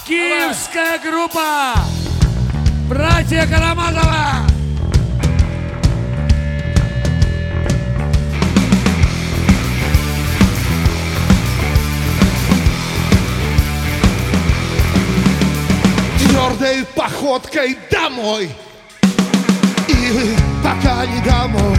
Киевская группа «Братья Карамазовы». Твердой походкой домой, или пока не домой.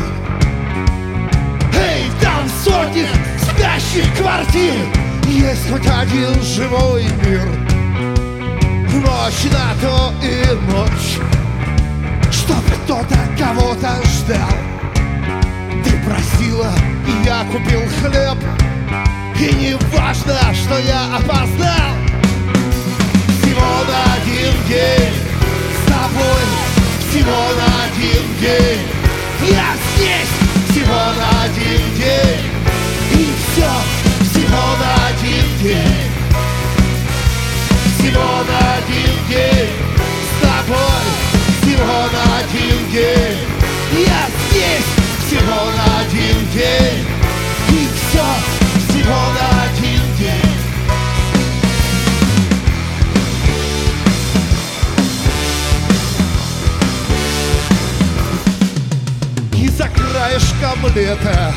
Эй, там в сотнях спящих квартир есть хоть один живой мир. Ночь на то и ночь, чтоб кто-то кого-то ждал. Ты просила, и я купил хлеб, и не важно, что я опоздал. Всего на один день с тобой, всего на один день я здесь, всего на один день. И все, всего на один день. Всего на один день с тобой, всего на один день. Я здесь, всего на один день. И все, всего на один день. И за краешком лета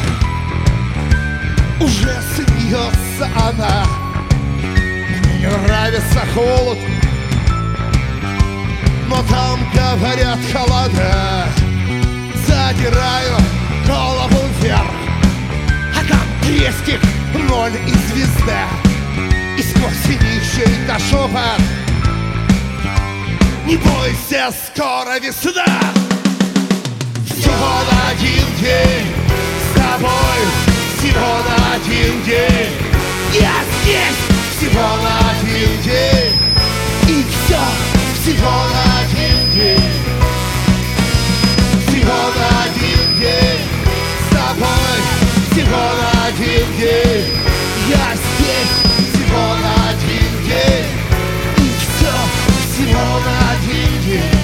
уже смеется она. Мне нравится холод, но там, говорят, холода. Задираю голову вверх, а там крестик, ноль и звезда. И сквозь них чей-то шепот: не бойся, скоро весна. Всего на один день с тобой, всего на один день я здесь, всего на один день. И все, всего на один день. Всего на один день с тобой, всего на один день я здесь, всего на один день. И все, всего на один день.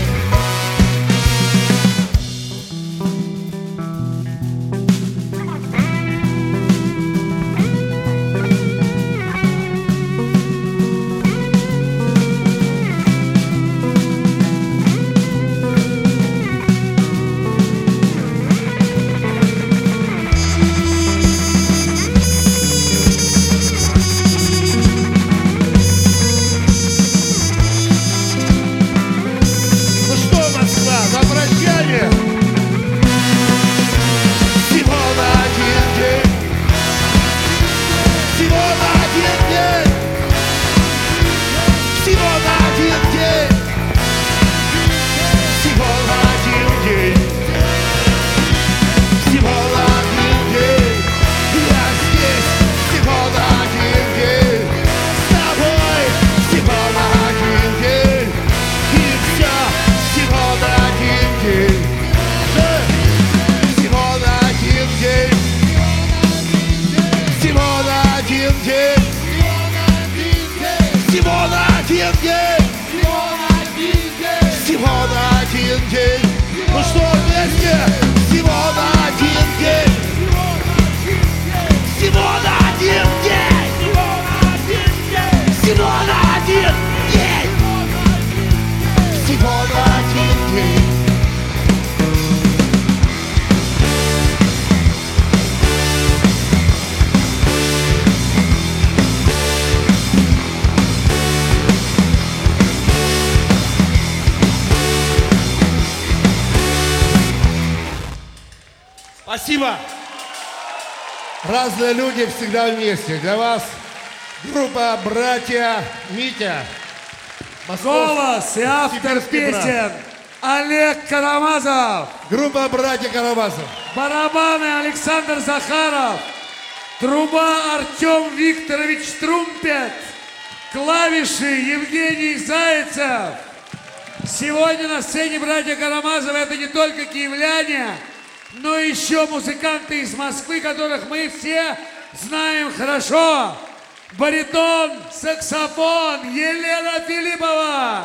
Спасибо! Разные люди всегда вместе. Для вас группа «Братья Митя». Голос и автор песен Олег Карамазов. Группа «Братья Карамазов». Барабаны Александр Захаров. Труба Артем Викторович Трумпет. Клавиши Евгений Зайцев. Сегодня на сцене «Братья Карамазовы» это не только киевляне, но еще музыканты из Москвы, которых мы все знаем хорошо. Баритон, саксофон Елена Филиппова.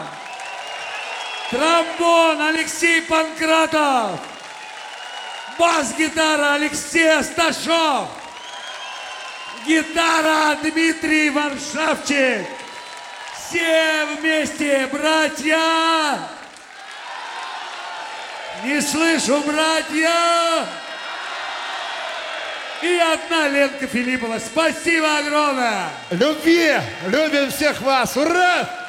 Тромбон Алексей Панкратов. Бас-гитара Алексей Асташов. Гитара Дмитрий Варшавчик. Все вместе, братья! Не слышу, братья! И одна Ленка Филиппова. Спасибо огромное! Любви! Любим всех вас! Ура!